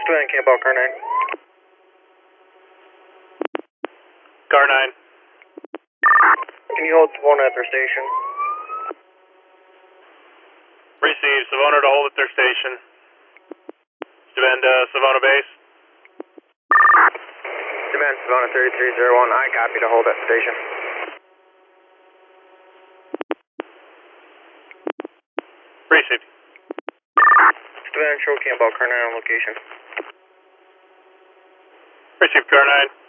Still in Campbell, Car 9. Car 9. Can you hold Savona at their station? Receive. Savona to hold at their station. Demand Savona base. Demand Savona 3301. I copy to hold at station. Receive. Demand show Campbell, Car 9 on location. Receive, Car 9.